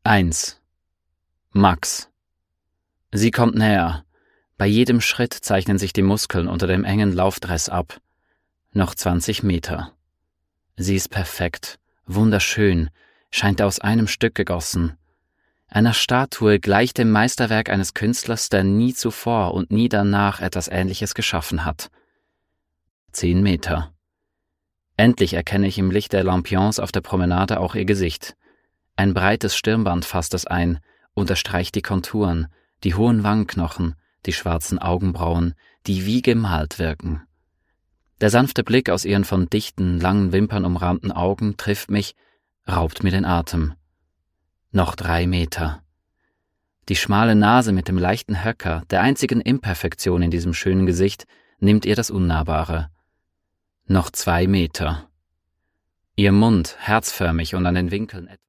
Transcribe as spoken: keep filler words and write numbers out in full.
Eins. Max. Sie kommt näher. Bei jedem Schritt zeichnen sich die Muskeln unter dem engen Laufdress ab. Noch zwanzig Meter. Sie ist perfekt, wunderschön, scheint aus einem Stück gegossen. Einer Statue gleich dem Meisterwerk eines Künstlers, der nie zuvor und nie danach etwas Ähnliches geschaffen hat. Zehn Meter. Endlich erkenne ich im Licht der Lampions auf der Promenade auch ihr Gesicht. Ein breites Stirnband fasst es ein, unterstreicht die Konturen, die hohen Wangenknochen, die schwarzen Augenbrauen, die wie gemalt wirken. Der sanfte Blick aus ihren von dichten, langen Wimpern umrahmten Augen trifft mich, raubt mir den Atem. Noch drei Meter. Die schmale Nase mit dem leichten Höcker, der einzigen Imperfektion in diesem schönen Gesicht, nimmt ihr das Unnahbare. Noch zwei Meter. Ihr Mund, herzförmig und an den Winkeln etwas